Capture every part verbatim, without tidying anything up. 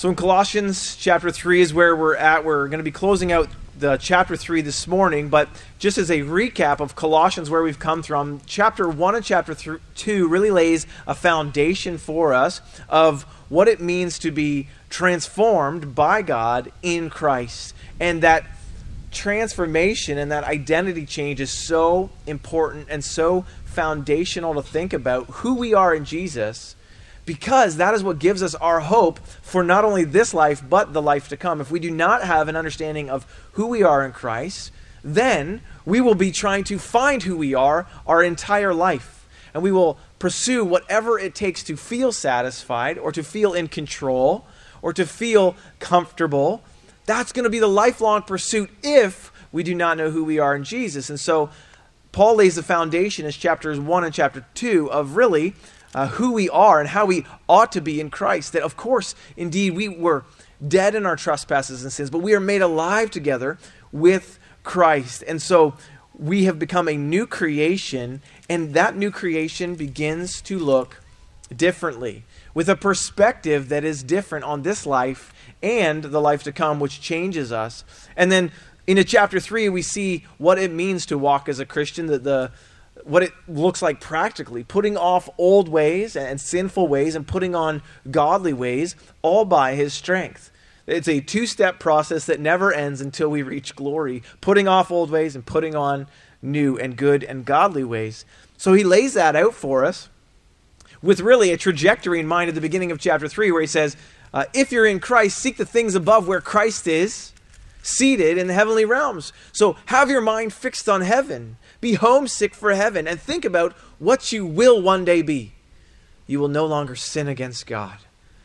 So in Colossians chapter three is where we're at. We're going to be closing out the chapter three this morning, but just as a recap of Colossians, where we've come from, chapter one and chapter th- two really lays a foundation for us of what it means to be transformed by God in Christ. And that transformation and that identity change is so important and so foundational to think about who we are in Jesus, because that is what gives us our hope for not only this life, but the life to come. If we do not have an understanding of who we are in Christ, then we will be trying to find who we are our entire life. And we will pursue whatever it takes to feel satisfied or to feel in control or to feel comfortable. That's going to be the lifelong pursuit if we do not know who we are in Jesus. And so Paul lays the foundation as chapters one and chapter two of really Uh, who we are and how we ought to be in Christ. That, of course, indeed, we were dead in our trespasses and sins, but we are made alive together with Christ. And so we have become a new creation, and that new creation begins to look differently, with a perspective that is different on this life and the life to come, which changes us. And then in chapter three, we see what it means to walk as a Christian, that the what it looks like practically, putting off old ways and sinful ways and putting on godly ways, all by his strength. It's a two-step process that never ends until we reach glory, putting off old ways and putting on new and good and godly ways. So he lays that out for us with really a trajectory in mind at the beginning of chapter three, where he says, uh, if you're in Christ, seek the things above where Christ is, seated in the heavenly realms. So have your mind fixed on heaven. Be homesick for heaven and think about what you will one day be. You will no longer sin against God.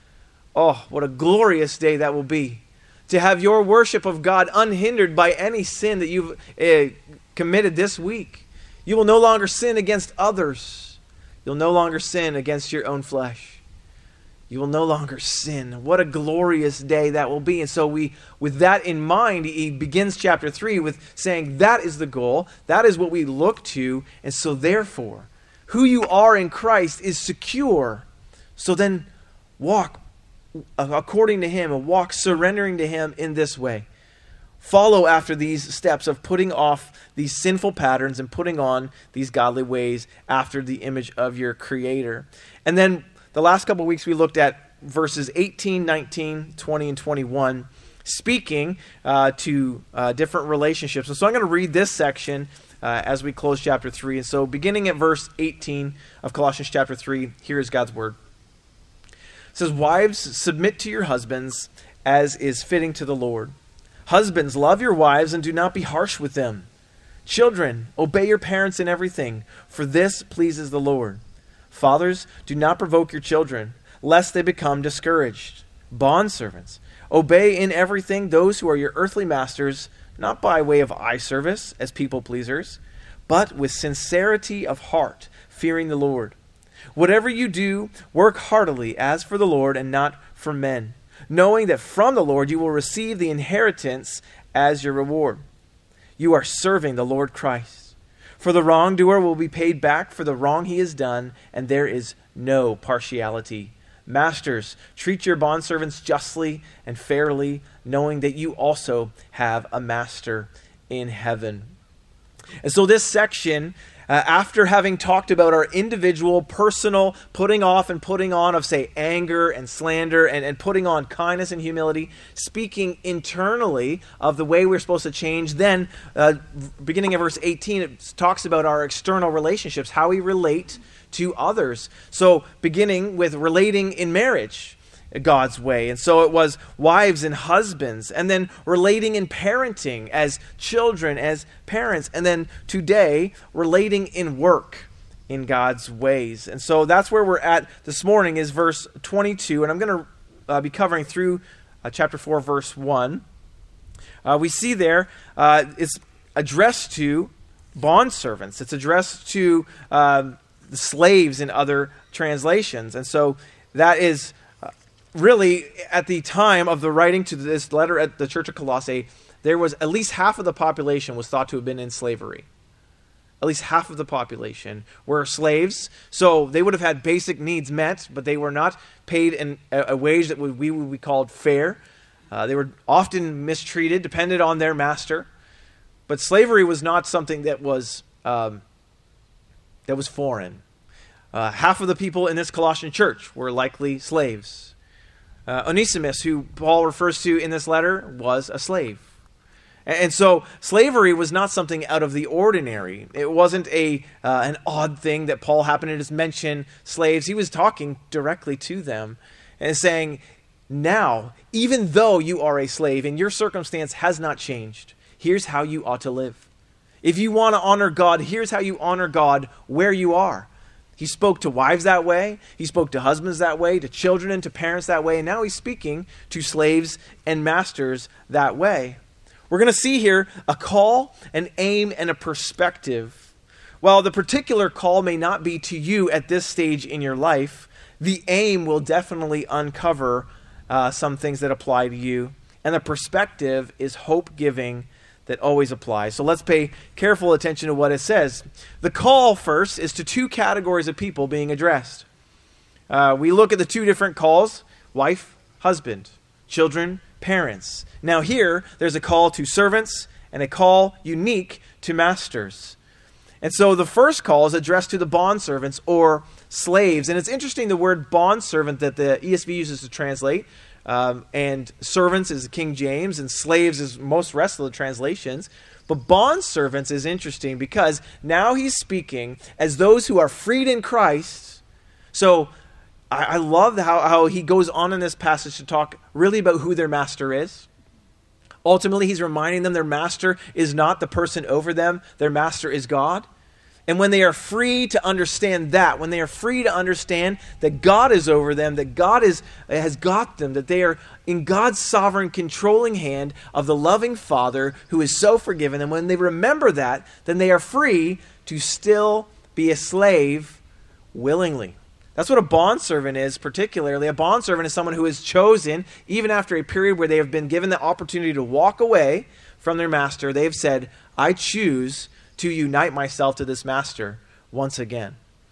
Oh, what a glorious day that will be. To have your worship of God unhindered by any sin that you've uh, committed this week. You will no longer sin against others. You'll no longer sin against your own flesh. You will no longer sin. What a glorious day that will be. And so we, with that in mind, he begins chapter three with saying that is the goal. That is what we look to. And so therefore, who you are in Christ is secure. So then walk according to him and walk surrendering to him in this way. Follow after these steps of putting off these sinful patterns and putting on these godly ways after the image of your Creator. And then the last couple of weeks we looked at verses eighteen, nineteen, twenty, and twenty-one, speaking uh, to uh, different relationships. And so I'm going to read this section uh, as we close chapter three. And so beginning at verse eighteen of Colossians chapter three, here is God's word. It says, "Wives, submit to your husbands as is fitting to the Lord. Husbands, love your wives and do not be harsh with them. Children, obey your parents in everything, for this pleases the Lord. Fathers, do not provoke your children, lest they become discouraged. Bondservants, obey in everything those who are your earthly masters, not by way of eye service as people pleasers, but with sincerity of heart, fearing the Lord. Whatever you do, work heartily as for the Lord and not for men, knowing that from the Lord you will receive the inheritance as your reward. You are serving the Lord Christ. For the wrongdoer will be paid back for the wrong he has done, and there is no partiality. Masters, treat your bondservants justly and fairly, knowing that you also have a master in heaven." And so this section, uh, after having talked about our individual, personal putting off and putting on of, say, anger and slander and, and putting on kindness and humility, speaking internally of the way we're supposed to change, then uh, beginning of verse eighteen, it talks about our external relationships, how we relate to others. So beginning with relating in marriage God's way. And so it was wives and husbands, and then relating in parenting as children, as parents, and then today relating in work in God's ways. And so that's where we're at this morning, is verse twenty-two, and I'm going to uh, be covering through uh, chapter four, verse one. Uh, we see there uh, it's addressed to bondservants. It's addressed to uh, the slaves in other translations. And so that is really, at the time of the writing to this letter at the Church of Colossae, there was at least half of the population was thought to have been in slavery. at least half of the population, were slaves. So they would have had basic needs met, but they were not paid an, a, a wage that we would be called fair. Uh, they were often mistreated, depended on their master. But slavery was not something that was um, that was foreign. Uh, half of the people in this Colossian church were likely slaves. Uh, Onesimus, who Paul refers to in this letter, was a slave. And, and so slavery was not something out of the ordinary. It wasn't a uh, an odd thing that Paul happened to just mention slaves. He was talking directly to them and saying, now, even though you are a slave and your circumstance has not changed, here's how you ought to live. If you want to honor God, here's how you honor God where you are. He spoke to wives that way. He spoke to husbands that way, to children and to parents that way. And now he's speaking to slaves and masters that way. We're going to see here a call, an aim, and a perspective. While the particular call may not be to you at this stage in your life, the aim will definitely uncover uh, some things that apply to you. And the perspective is hope-giving that always applies. So let's pay careful attention to what it says. The call first is to two categories of people being addressed. Uh, we look at the two different calls: wife, husband, children, parents. Now here, there's a call to servants and a call unique to masters. And so the first call is addressed to the bondservants or slaves. And it's interesting, the word bondservant that the E S V uses to translate, Um, and servants is King James, and slaves is most rest of the translations. But bondservants is interesting because now he's speaking as those who are freed in Christ. So I, I love how, how he goes on in this passage to talk really about who their master is. Ultimately, he's reminding them their master is not the person over them. Their master is God. And when they are free to understand that, when they are free to understand that God is over them, that God is, has got them, that they are in God's sovereign controlling hand of the loving Father who is so forgiven, and when they remember that, then they are free to still be a slave willingly. That's what a bondservant is, particularly. A bondservant is someone who is chosen, even after a period where they have been given the opportunity to walk away from their master. They have said, I choose to unite myself to this master once again.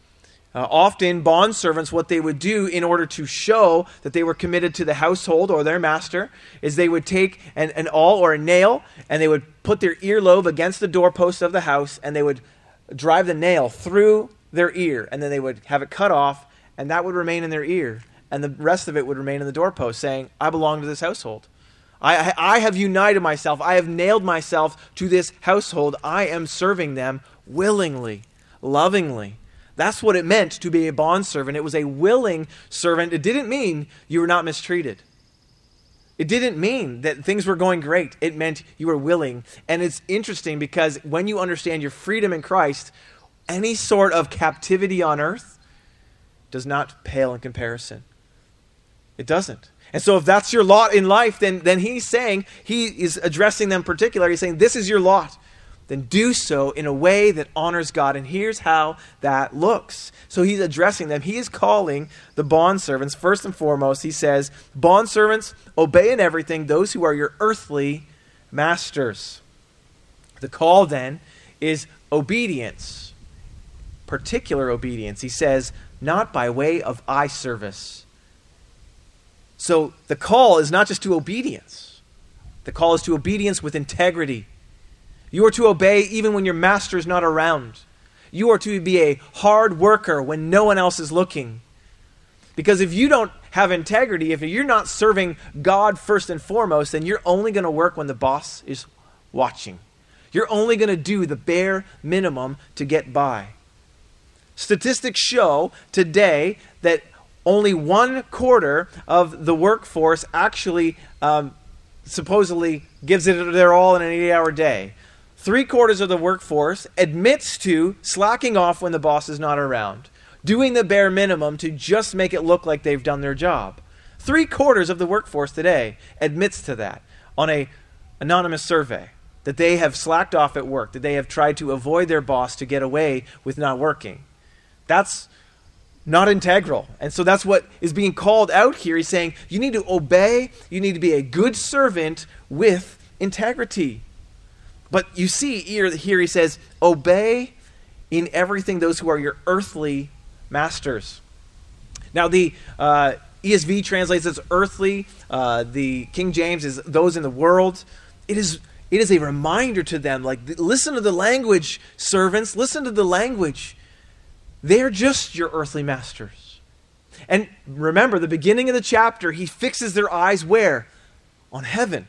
Uh, often, bondservants, what they would do in order to show that they were committed to the household or their master, is they would take an, an awl or a nail, and they would put their earlobe against the doorpost of the house, and they would drive the nail through their ear, and then they would have it cut off, and that would remain in their ear, and the rest of it would remain in the doorpost, saying, I belong to this household. I, I have united myself. I have nailed myself to this household. I am serving them willingly, lovingly. That's what it meant to be a bondservant. It was a willing servant. It didn't mean you were not mistreated. It didn't mean that things were going great. It meant you were willing. And it's interesting because when you understand your freedom in Christ, any sort of captivity on earth does not pale in comparison. It doesn't. And so if that's your lot in life, then, then he's saying, he is addressing them particularly. He's saying, this is your lot. Then do so in a way that honors God. And here's how that looks. So he's addressing them. He is calling the bondservants, first and foremost, he says, bondservants, obey in everything those who are your earthly masters. The call then is obedience, particular obedience. He says, not by way of eye service. So the call is not just to obedience. The call is to obedience with integrity. You are to obey even when your master is not around. You are to be a hard worker when no one else is looking. Because if you don't have integrity, if you're not serving God first and foremost, then you're only going to work when the boss is watching. You're only going to do the bare minimum to get by. Statistics show today that only one quarter of the workforce actually um, supposedly gives it their all in an eight-hour day. Three quarters of the workforce admits to slacking off when the boss is not around, doing the bare minimum to just make it look like they've done their job. Three quarters of the workforce today admits to that on an anonymous survey, that they have slacked off at work, that they have tried to avoid their boss to get away with not working. That's not integral. And so that's what is being called out here. He's saying you need to obey, you need to be a good servant with integrity. But you see here, here he says, obey in everything those who are your earthly masters. Now, the uh, E S V translates as earthly. Uh, the King James is those in the world. It is it is a reminder to them, like, listen to the language, servants. Listen to the language. They're just your earthly masters. And remember, the beginning of the chapter, he fixes their eyes where? On heaven.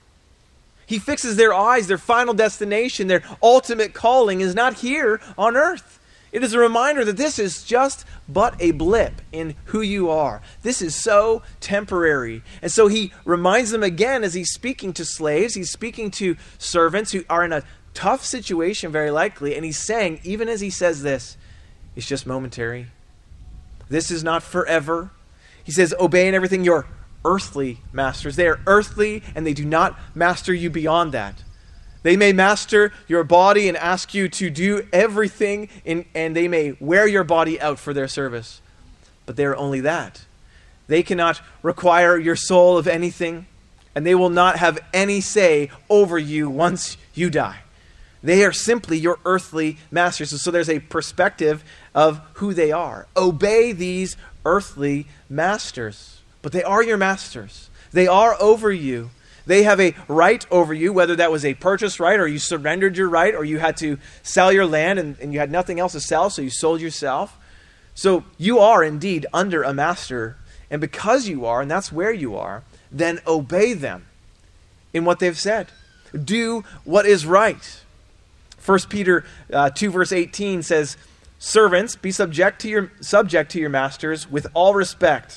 He fixes their eyes, their final destination, their ultimate calling is not here on earth. It is a reminder that this is just but a blip in who you are. This is so temporary. And so he reminds them again as he's speaking to slaves, he's speaking to servants who are in a tough situation very likely, and he's saying, even as he says this, it's just momentary. This is not forever. He says, obey in everything your earthly masters. They are earthly and they do not master you beyond that. They may master your body and ask you to do everything, in, and they may wear your body out for their service. But they are only that. They cannot require your soul of anything, and they will not have any say over you once you die. They are simply your earthly masters. And so there's a perspective of who they are. Obey these earthly masters. But they are your masters. They are over you. They have a right over you, whether that was a purchase right or you surrendered your right or you had to sell your land and, and you had nothing else to sell, so you sold yourself. So you are indeed under a master. And because you are, and that's where you are, then obey them in what they've said. Do what is right. First Peter uh, two verse eighteen says, servants, be subject to your subject to your masters with all respect.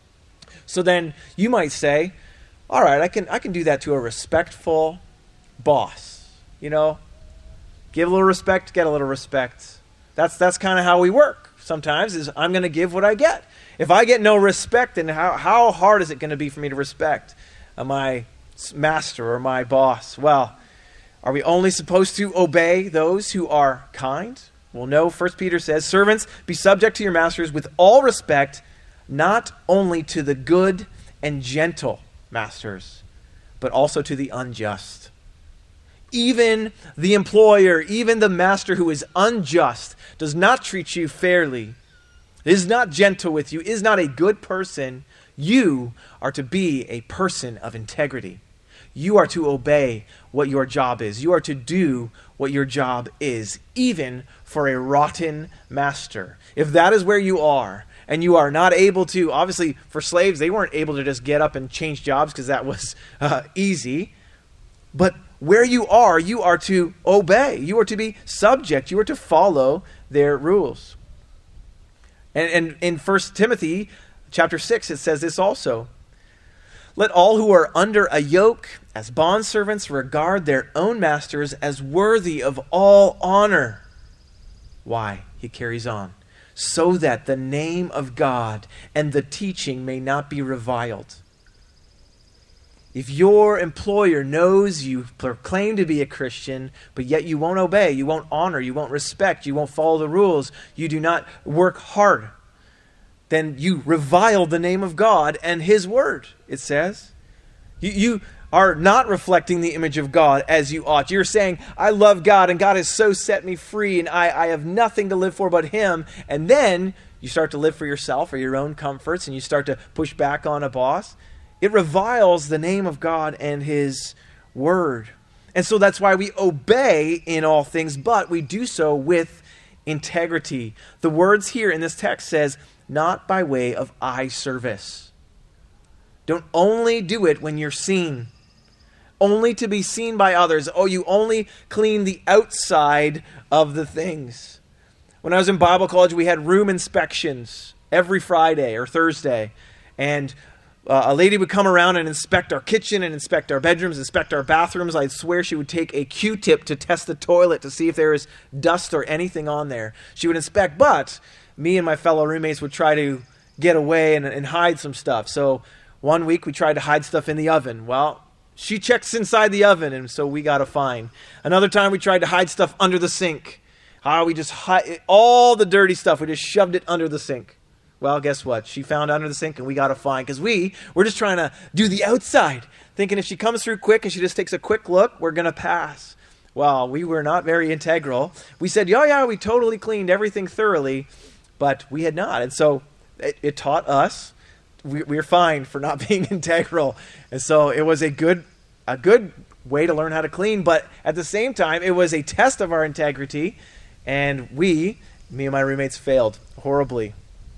So then you might say, all right, I can I can do that to a respectful boss. You know, give a little respect, get a little respect. That's that's kind of how we work sometimes, is I'm going to give what I get. If I get no respect, then how, how hard is it going to be for me to respect uh, my master or my boss? Well, are we only supposed to obey those who are kind? Well, no. First Peter says, servants, be subject to your masters with all respect, not only to the good and gentle masters, but also to the unjust. Even the employer, even the master who is unjust, does not treat you fairly, is not gentle with you, is not a good person. You are to be a person of integrity. You are to obey what your job is. You are to do what your job is, even for a rotten master. If that is where you are, and you are not able to, obviously for slaves, they weren't able to just get up and change jobs because that was uh, easy. But where you are, you are to obey. You are to be subject. You are to follow their rules. And, and in First Timothy chapter six, it says this also. Let all who are under a yoke as bondservants regard their own masters as worthy of all honor. Why? He carries on. So that the name of God and the teaching may not be reviled. If your employer knows you proclaim to be a Christian, but yet you won't obey, you won't honor, you won't respect, you won't follow the rules, you do not work hard, then you revile the name of God and His word, it says. You, you are not reflecting the image of God as you ought. You're saying, I love God and God has so set me free and I, I have nothing to live for but Him. And then you start to live for yourself or your own comforts and you start to push back on a boss. It reviles the name of God and His word. And so that's why we obey in all things, but we do so with integrity. The words here in this text says, not by way of eye service. Don't only do it when you're seen. Only to be seen by others. Oh, you only clean the outside of the things. When I was in Bible college, we had room inspections every Friday or Thursday. And uh, a lady would come around and inspect our kitchen and inspect our bedrooms, inspect our bathrooms. I'd swear she would take a Q-tip to test the toilet to see if there was dust or anything on there. She would inspect, but me and my fellow roommates would try to get away and, and hide some stuff. So one week we tried to hide stuff in the oven. Well, she checks inside the oven, and so we got a fine. Another time we tried to hide stuff under the sink. Ah, we just hide all the dirty stuff. We just shoved it under the sink. Well, guess what? She found under the sink, and we got a fine because we were just trying to do the outside, thinking if she comes through quick and she just takes a quick look, we're going to pass. well, we were not very integral. We said, yeah, yeah, we totally cleaned everything thoroughly, but we had not. And so it, it taught us we, we were fine for not being integral. And so it was a good, a good way to learn how to clean. But at the same time, it was a test of our integrity. And we, me and my roommates, failed horribly.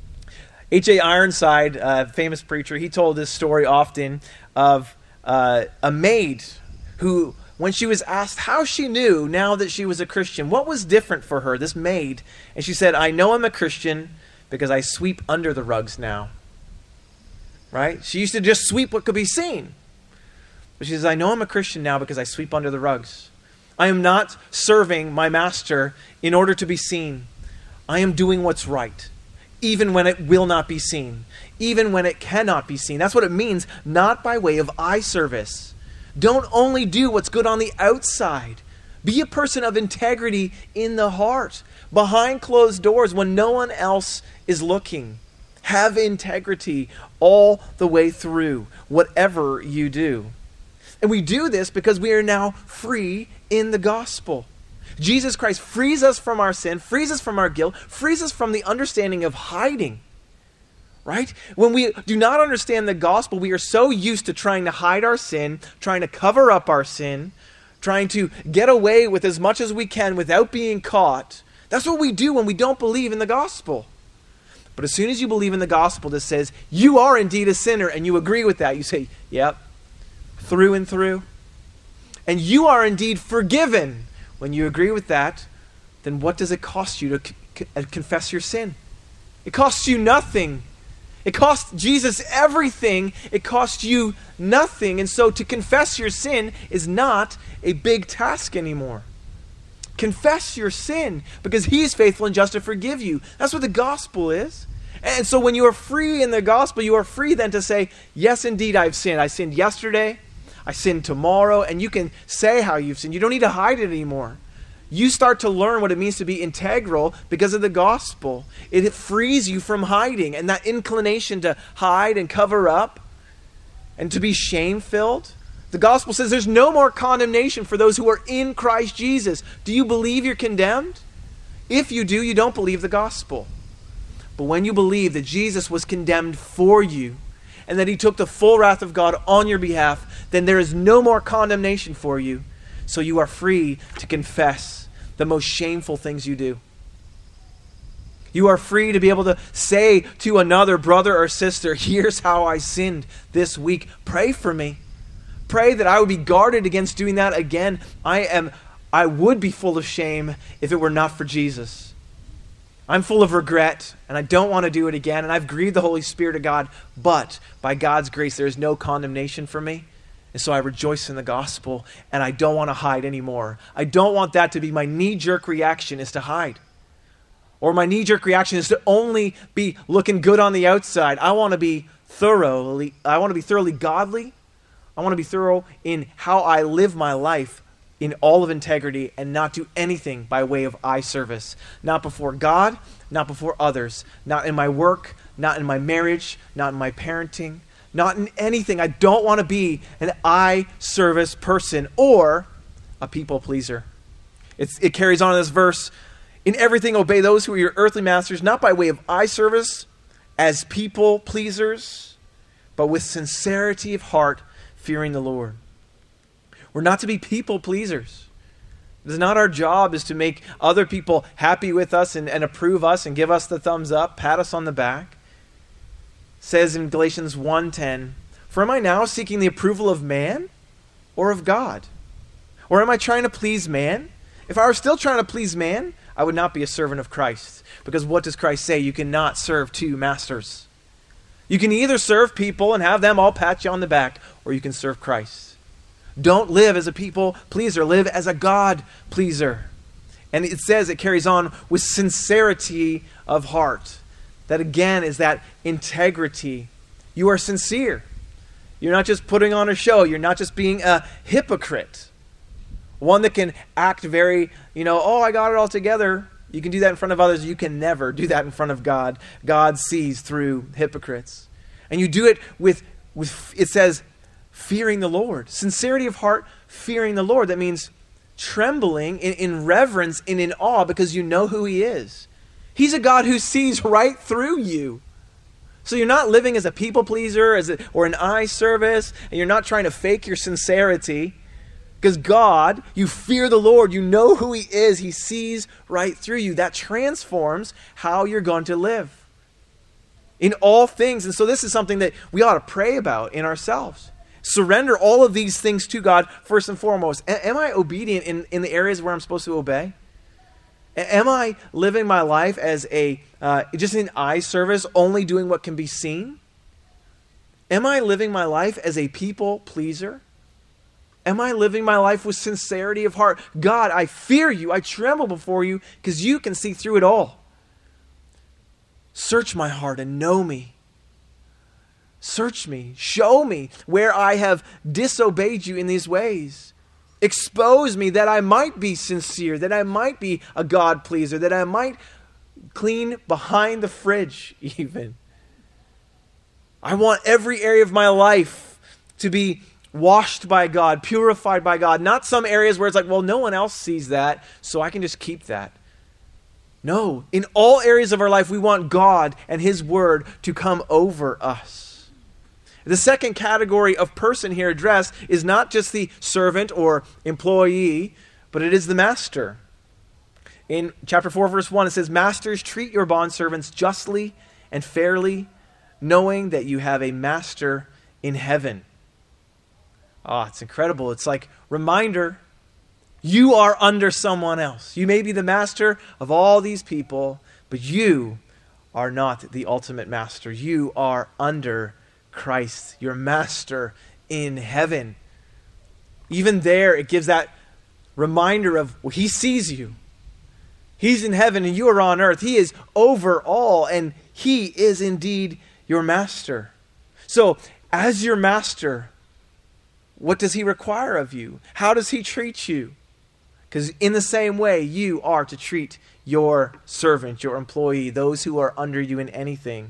H A Ironside, a famous preacher, he told this story often of uh, a maid who, when she was asked how she knew now that she was a Christian, what was different for her, this maid, and she said, I know I'm a Christian because I sweep under the rugs now. Right? She used to just sweep what could be seen. But she says, I know I'm a Christian now because I sweep under the rugs. I am not serving my master in order to be seen. I am doing what's right, even when it will not be seen, even when it cannot be seen. That's what it means, not by way of eye service. Don't only do what's good on the outside. Be a person of integrity in the heart, behind closed doors when no one else is looking. Have integrity all the way through, whatever you do. And we do this because we are now free in the gospel. Jesus Christ frees us from our sin, frees us from our guilt, frees us from the understanding of hiding. Right? When we do not understand the gospel, we are so used to trying to hide our sin, trying to cover up our sin, trying to get away with as much as we can without being caught. That's what we do when we don't believe in the gospel. But as soon as you believe in the gospel that says you are indeed a sinner and you agree with that, you say, yep, through and through. And you are indeed forgiven. When you agree with that, then what does it cost you to c- confess your sin? It costs you nothing. It cost Jesus everything. It cost you nothing. And so to confess your sin is not a big task anymore. Confess your sin because he's faithful and just to forgive you. That's what the gospel is. And so when you are free in the gospel, you are free then to say, yes, indeed, I've sinned. I sinned yesterday. I sinned tomorrow. And you can say how you've sinned. You don't need to hide it anymore. You start to learn what it means to be integral because of the gospel. It frees you from hiding and that inclination to hide and cover up and to be shame-filled. The gospel says there's no more condemnation for those who are in Christ Jesus. Do you believe you're condemned? If you do, you don't believe the gospel. But when you believe that Jesus was condemned for you and that he took the full wrath of God on your behalf, then there is no more condemnation for you. So you are free to confess the most shameful things you do. You are free to be able to say to another brother or sister, here's how I sinned this week. Pray for me. Pray that I would be guarded against doing that again. I am, I would be full of shame if it were not for Jesus. I'm full of regret, and I don't want to do it again, and I've grieved the Holy Spirit of God, but by God's grace, there is no condemnation for me. And so I rejoice in the gospel, and I don't want to hide anymore. I don't want that to be my knee-jerk reaction is to hide. Or my knee-jerk reaction is to only be looking good on the outside. I want to be thoroughly, I want to be thoroughly godly. I want to be thorough in how I live my life in all of integrity and not do anything by way of eye service. Not before God, not before others, not in my work, not in my marriage, not in my parenting, not in anything. I don't want to be an eye service person or a people pleaser. It's, it carries on in this verse. In everything obey those who are your earthly masters, not by way of eye service as people pleasers, but with sincerity of heart, fearing the Lord. We're not to be people pleasers. It is not our job is to make other people happy with us and, and approve us and give us the thumbs up, pat us on the back. It says in Galatians one ten, for am I now seeking the approval of man or of God? Or am I trying to please man? If I were still trying to please man, I would not be a servant of Christ. Because what does Christ say? You cannot serve two masters. You can either serve people and have them all pat you on the back, or you can serve Christ. Don't live as a people pleaser. Live as a God pleaser. And it says, it carries on with sincerity of heart. That again is that integrity. You are sincere. You're not just putting on a show. You're not just being a hypocrite. One that can act very, you know, oh, I got it all together. You can do that in front of others. You can never do that in front of God. God sees through hypocrites. And you do it with, with it says, fearing the Lord. Sincerity of heart, fearing the Lord. That means trembling in, in reverence and in awe because you know who he is. He's a God who sees right through you. So you're not living as a people pleaser as a, or an eye service, and you're not trying to fake your sincerity. Because God, you fear the Lord, you know who he is, he sees right through you. That transforms how you're going to live in all things. And so this is something that we ought to pray about in ourselves. Surrender all of these things to God first and foremost. A- am I obedient in, in the areas where I'm supposed to obey? Am I living my life as a uh, just an eye service, only doing what can be seen? Am I living my life as a people pleaser? Am I living my life with sincerity of heart? God, I fear you. I tremble before you because you can see through it all. Search my heart and know me. Search me. Show me where I have disobeyed you in these ways. Expose me that I might be sincere, that I might be a God pleaser, that I might clean behind the fridge even. I want every area of my life to be washed by God, purified by God. Not some areas where it's like, well, no one else sees that, so I can just keep that. No, in all areas of our life, we want God and his word to come over us. The second category of person here addressed is not just the servant or employee, but it is the master. In chapter four, verse one, it says, "Masters, treat your bondservants justly and fairly, knowing that you have a master in heaven." Ah, oh, it's incredible. It's like reminder, you are under someone else. You may be the master of all these people, but you are not the ultimate master. You are under Christ, your master in heaven. Even there, it gives that reminder of, well, he sees you. He's in heaven and you are on earth. He is over all and he is indeed your master. So, as your master, what does he require of you? How does he treat you? Because in the same way, you are to treat your servant, your employee, those who are under you in anything.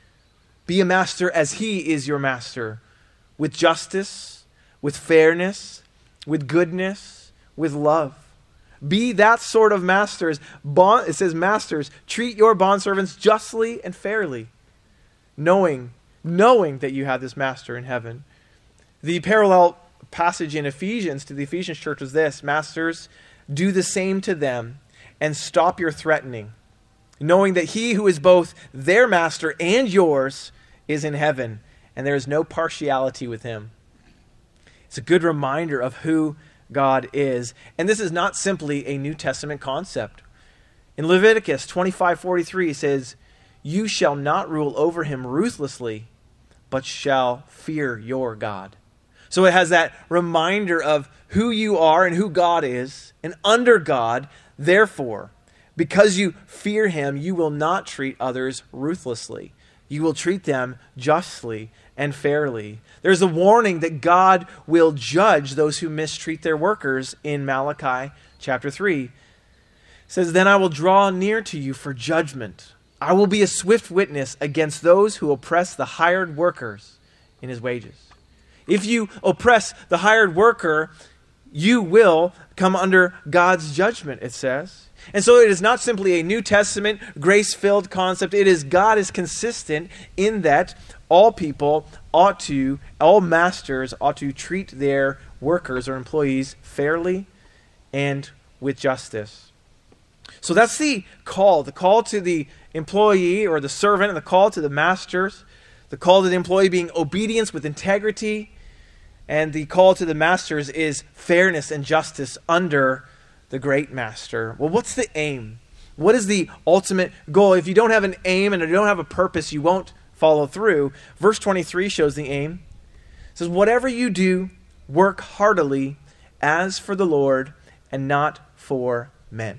Be a master as he is your master, with justice, with fairness, with goodness, with love. Be that sort of masters. Bond, it says, masters, treat your bondservants justly and fairly, knowing, knowing that you have this master in heaven. The parallel passage in Ephesians to the Ephesians church was this: Masters, do the same to them and stop your threatening, knowing that he who is both their master and yours is in heaven, and there is no partiality with him. It's a good reminder of who God is. And this is not simply a New Testament concept. In Leviticus twenty-five forty-three, it says, "You shall not rule over him ruthlessly, but shall fear your God." So it has that reminder of who you are and who God is, and under God, therefore, because you fear him, you will not treat others ruthlessly. You will treat them justly and fairly. There's a warning that God will judge those who mistreat their workers in Malachi chapter three. It says, "Then I will draw near to you for judgment. I will be a swift witness against those who oppress the hired workers in his wages." If you oppress the hired worker, you will come under God's judgment, it says. And so it is not simply a New Testament, grace-filled concept. It is God is consistent in that all people ought to, all masters ought to treat their workers or employees fairly and with justice. So that's the call, the call to the employee or the servant, and the call to the masters, the call to the employee being obedience with integrity, and the call to the masters is fairness and justice under the great master. Well, what's the aim? What is the ultimate goal? If you don't have an aim and you don't have a purpose, you won't follow through. Verse twenty-three shows the aim. It says, "Whatever you do, work heartily as for the Lord and not for men."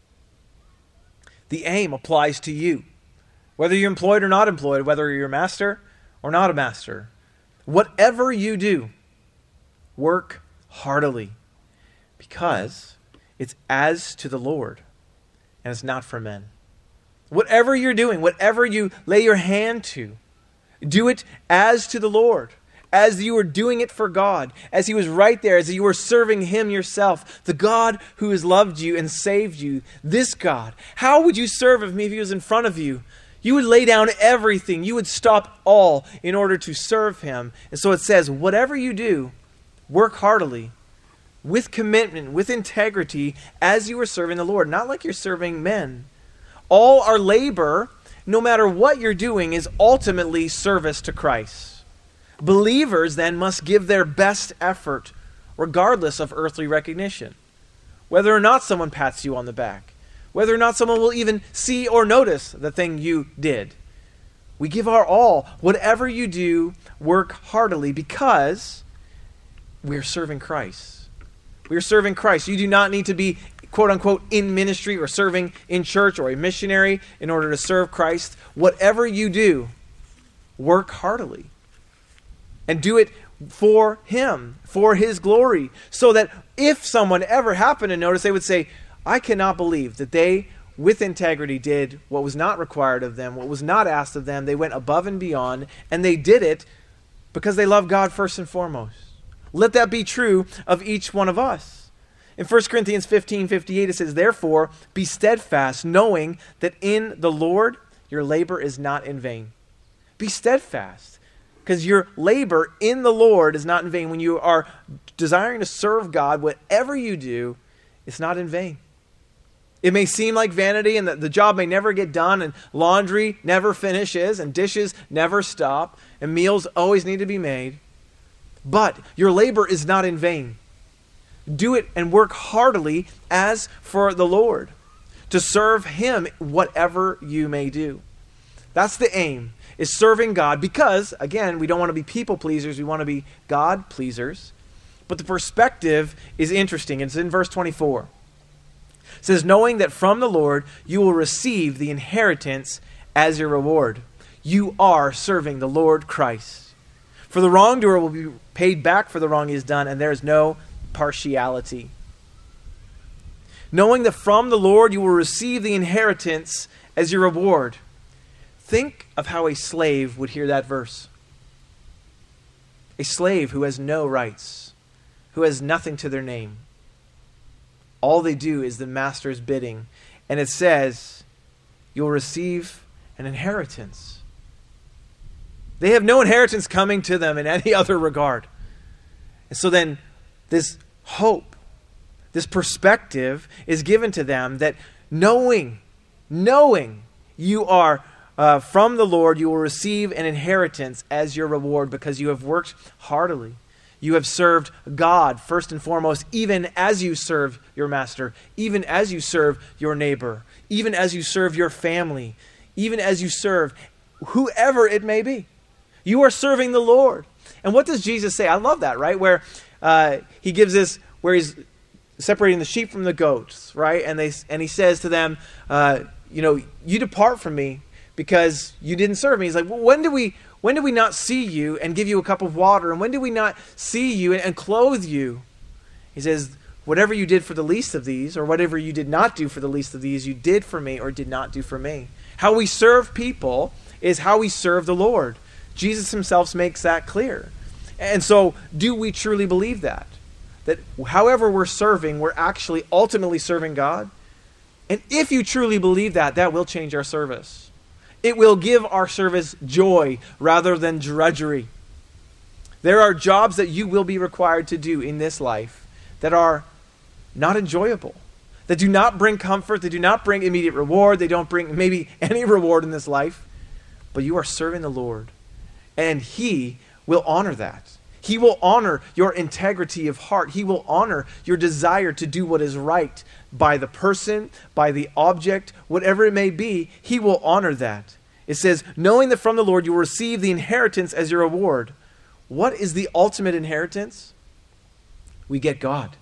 The aim applies to you, whether you're employed or not employed, whether you're a master or not a master. Whatever you do, work heartily, because it's as to the Lord and it's not for men. Whatever you're doing, whatever you lay your hand to, do it as to the Lord, as you were doing it for God, as he was right there, as you were serving him yourself, the God who has loved you and saved you, this God. How would you serve him if he was in front of you? You would lay down everything. You would stop all in order to serve him. And so it says, whatever you do, work heartily, with commitment, with integrity, as you are serving the Lord, not like you're serving men. All our labor, no matter what you're doing, is ultimately service to Christ. Believers then must give their best effort, regardless of earthly recognition. Whether or not someone pats you on the back, whether or not someone will even see or notice the thing you did. We give our all. Whatever you do, work heartily, because we're serving Christ. We're serving Christ. You do not need to be, quote unquote, in ministry or serving in church or a missionary in order to serve Christ. Whatever you do, work heartily. And do it for him, for his glory, so that if someone ever happened to notice, they would say, I cannot believe that they, with integrity, did what was not required of them, what was not asked of them. They went above and beyond, and they did it because they love God first and foremost. Let that be true of each one of us. In First Corinthians fifteen fifty-eight, it says, therefore, be steadfast, knowing that in the Lord your labor is not in vain. Be steadfast. Because your labor in the Lord is not in vain. When you are desiring to serve God, whatever you do, it's not in vain. It may seem like vanity and that the job may never get done and laundry never finishes and dishes never stop and meals always need to be made. But your labor is not in vain. Do it and work heartily as for the Lord, to serve him whatever you may do. That's the aim. Is serving God, because, again, we don't want to be people pleasers, we want to be God pleasers. But the perspective is interesting. It's in verse twenty-four. It says, knowing that from the Lord you will receive the inheritance as your reward. You are serving the Lord Christ. For the wrongdoer will be paid back for the wrong he has done, and there is no partiality. Knowing that from the Lord you will receive the inheritance as your reward. Think of how a slave would hear that verse. A slave who has no rights, who has nothing to their name. All they do is the master's bidding. And it says, you'll receive an inheritance. They have no inheritance coming to them in any other regard. And so then this hope, this perspective is given to them that knowing, knowing you are Uh, from the Lord, you will receive an inheritance as your reward because you have worked heartily. You have served God first and foremost, even as you serve your master, even as you serve your neighbor, even as you serve your family, even as you serve whoever it may be. You are serving the Lord. And what does Jesus say? I love that, right? Where uh, he gives this, where he's separating the sheep from the goats, right? And they and he says to them, uh, you know, you depart from me, because you didn't serve me. He's like, well, when do we when do we not see you and give you a cup of water? And when do we not see you and, and clothe you? He says, whatever you did for the least of these, or whatever you did not do for the least of these, you did for me or did not do for me. How we serve people is how we serve the Lord. Jesus himself makes that clear. And so, do we truly believe that? That however we're serving, we're actually ultimately serving God? And if you truly believe that, that will change our service. It will give our service joy rather than drudgery. There are jobs that you will be required to do in this life that are not enjoyable, that do not bring comfort, they do not bring immediate reward, they don't bring maybe any reward in this life, but you are serving the Lord, and he will honor that. He will honor your integrity of heart. He will honor your desire to do what is right by the person, by the object, whatever it may be. He will honor that. It says, knowing that from the Lord you will receive the inheritance as your reward. What is the ultimate inheritance? We get God.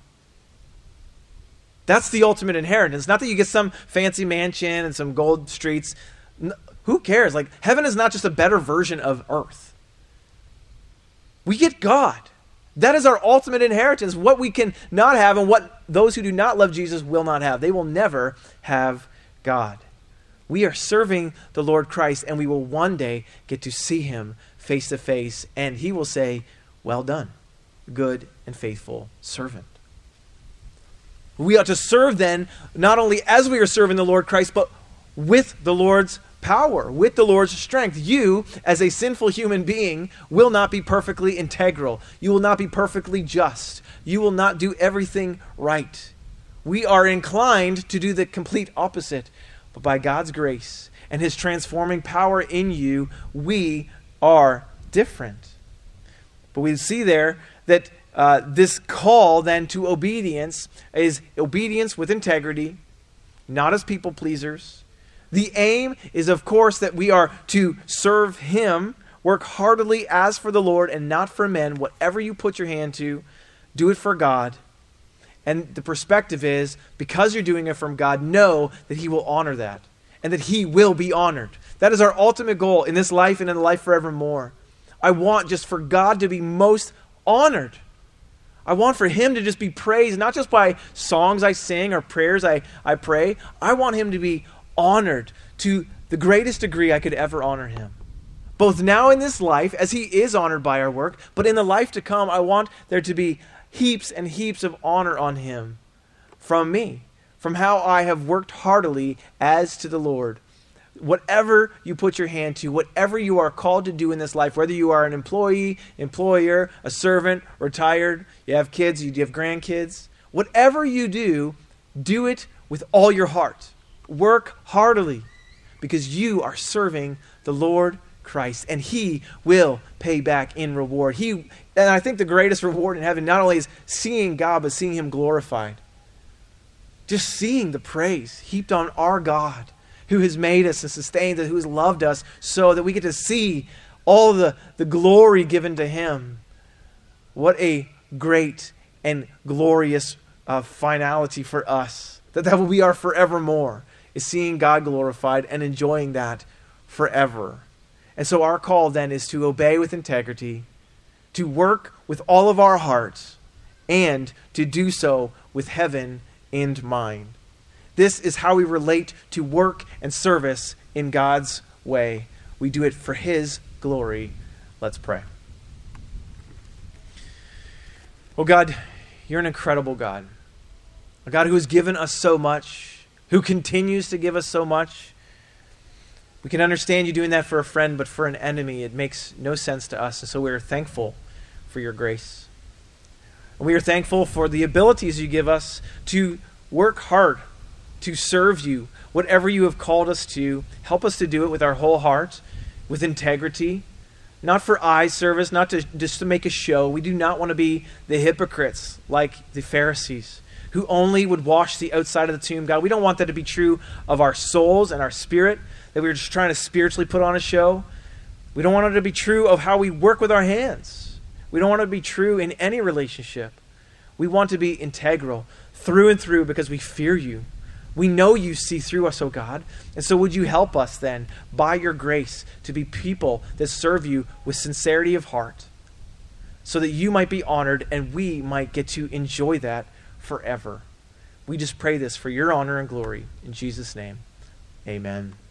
That's the ultimate inheritance. Not that you get some fancy mansion and some gold streets. Who cares? Like, heaven is not just a better version of earth. We get God. That is our ultimate inheritance. What we can not have and what those who do not love Jesus will not have. They will never have God. We are serving the Lord Christ, and we will one day get to see him face to face, and he will say, well done, good and faithful servant. We ought to serve then, not only as we are serving the Lord Christ, but with the Lord's power, with the Lord's strength. You, as a sinful human being, will not be perfectly integral. You will not be perfectly just. You will not do everything right. We are inclined to do the complete opposite. But by God's grace and his transforming power in you, we are different. But we see there that uh, this call then to obedience is obedience with integrity, not as people pleasers. The aim is, of course, that we are to serve him, work heartily as for the Lord and not for men. Whatever you put your hand to, do it for God. And the perspective is, because you're doing it from God, know that he will honor that and that he will be honored. That is our ultimate goal in this life and in life forevermore. I want just for God to be most honored. I want for him to just be praised, not just by songs I sing or prayers I, I pray. I want him to be honored to the greatest degree I could ever honor him. Both now in this life, as he is honored by our work, but in the life to come, I want there to be heaps and heaps of honor on him from me, from how I have worked heartily as to the Lord. Whatever you put your hand to, whatever you are called to do in this life, whether you are an employee, employer, a servant, retired, you have kids, you have grandkids, whatever you do, do it with all your heart. Work heartily because you are serving the Lord Christ, and he will pay back in reward. He, and I think the greatest reward in heaven not only is seeing God, but seeing him glorified. Just seeing the praise heaped on our God, who has made us and sustained us, who has loved us, so that we get to see all the, the glory given to him. What a great and glorious uh, finality for us. That that will be our forevermore, is seeing God glorified and enjoying that forever. And so our call then is to obey with integrity, to work with all of our hearts, and to do so with heaven in mind. This is how we relate to work and service in God's way. We do it for his glory. Let's pray. Oh God, you're an incredible God. A God who has given us so much, who continues to give us so much. We can understand you doing that for a friend, but for an enemy, it makes no sense to us. And so we are thankful for your grace. And we are thankful for the abilities you give us to work hard, to serve you, whatever you have called us to. Help us to do it with our whole heart, with integrity, not for eye service, not to just to make a show. We do not want to be the hypocrites like the Pharisees, who only would wash the outside of the tomb. God, we don't want that to be true of our souls and our spirit, that we're just trying to spiritually put on a show. We don't want it to be true of how we work with our hands. We don't want it to be true in any relationship. We want to be integral through and through because we fear you. We know you see through us, oh God. And so would you help us then, by your grace, to be people that serve you with sincerity of heart, so that you might be honored and we might get to enjoy that forever. We just pray this for your honor and glory. In Jesus' name, amen.